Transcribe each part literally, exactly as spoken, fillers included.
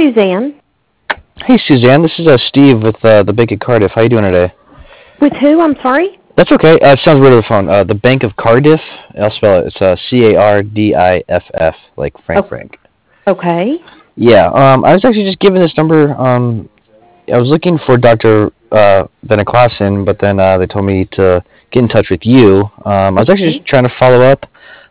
Suzanne. Hey, Suzanne. This is uh, Steve with uh, the Bank of Cardiff. How you doing today? With who? I'm sorry? That's okay. Uh, it sounds weird over the phone. Uh, the Bank of Cardiff. I'll spell it. It's uh, C A R D I F F, like Frank Oh, Frank. okay. Yeah. Um, I was actually just given this number. Um, I was looking for Doctor Uh, Beniclassen, but then uh, they told me to get in touch with you. Um, I was actually Okay. just trying to follow up.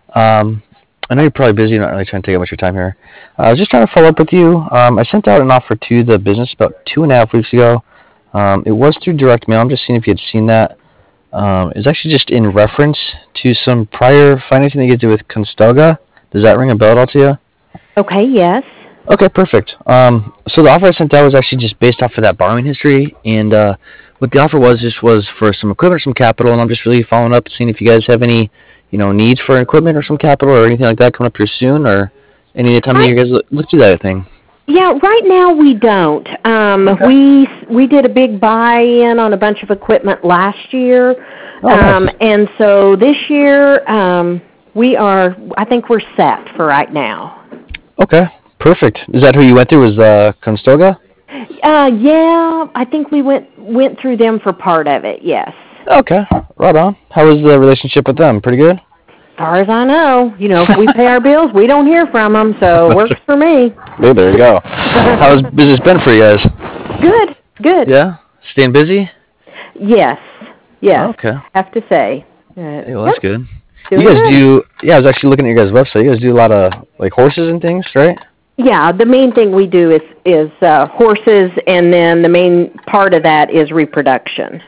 Um, I know you're probably busy. You're not really trying to take up much of your time here. Uh, I was just trying to follow up with you. Um, I sent out an offer to the business about two and a half weeks ago. Um, it was through direct mail. I'm just seeing if you had seen that. Um, it's actually just in reference to some prior financing that you did with Constoga. Does that ring a bell at all to you? Okay, yes. Okay, perfect. Um, so the offer I sent out was actually just based off of that borrowing history, and uh, what the offer was just was for some equipment, some capital, and I'm just really following up, seeing if you guys have any, you know, needs for equipment or some capital or anything like that coming up here soon, or any time that Right. you guys look, look through that thing. Yeah, right now we don't. Um, Okay. we we did a big buy-in on a bunch of equipment last year, Oh, nice. um, and so this year um, we are. I think we're set for right now. Okay, perfect. Is that who you went through? Was uh, Constoga? Uh, yeah, I think we went went through them for part of it. Yes. Okay, right on. How was the relationship with them? Pretty good. As far as I know, you know, if we pay our bills, we don't hear from them, so it That's works for me. Hey, there you go. How's business been for you guys? Good, good. Yeah, staying busy. Yes, yes, Okay. have to say. Uh, Hey, well, that's yep, good. You doing guys good. do, yeah, I was actually looking at your guys' website. You guys do a lot of, like, horses and things, right? Yeah, the main thing we do is is uh, horses, and then the main part of that is reproduction.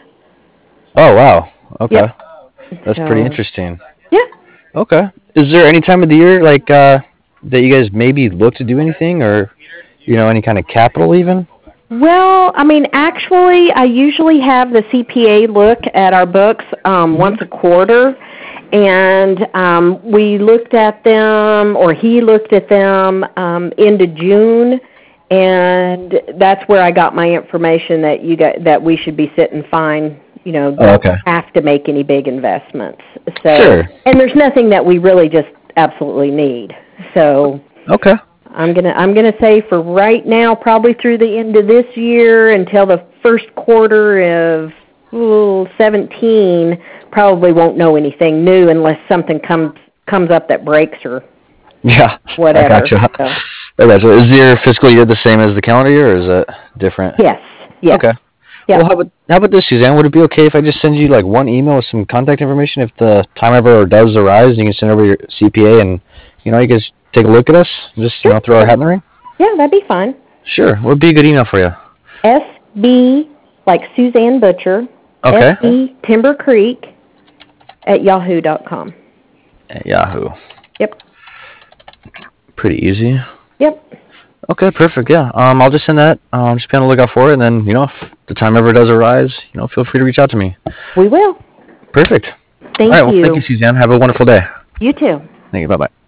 Oh, wow. Okay. Yep. That's pretty So, interesting. yeah. Okay. Is there any time of the year, like, uh, that you guys maybe look to do anything or, you know, any kind of capital even? Well, I mean, actually, I usually have the C P A look at our books um, Hmm. once a quarter, and um, we looked at them, or he looked at them um, into June, and that's where I got my information that you got that we should be sitting fine. You know, Oh, don't okay. have to make any big investments. So, Sure. and there's nothing that we really just absolutely need. So. Okay. I'm gonna I'm gonna say for right now, probably through the end of this year until the first quarter of ooh, seventeen, probably won't know anything new unless something comes comes up that breaks or Yeah, I whatever. got you. So, I got you. Is your fiscal year the same as the calendar year, or is it different? yes, yes, Okay. Well, yep. how about how about this, Suzanne? Would it be okay if I just send you like one email with some contact information if the time ever does arise, and you can send over your C P A, and you know you guys take a look at us, just you Sure. know throw our hat in the ring. Yeah, that'd be fine. Sure. What would be a good email for you? S B like Suzanne Butcher. Okay. S B Timber Creek at yahoo dot com. At Yahoo. Yep. Pretty easy. Yep. Okay, perfect. Yeah. Um, I'll just send that. Um, just be on the lookout for it, and then you know if the time ever does arise, you know, feel free to reach out to me. We will. Perfect. Thank All right. Well, you. thank you, Suzanne. Have a wonderful day. You too. Thank you. Bye bye.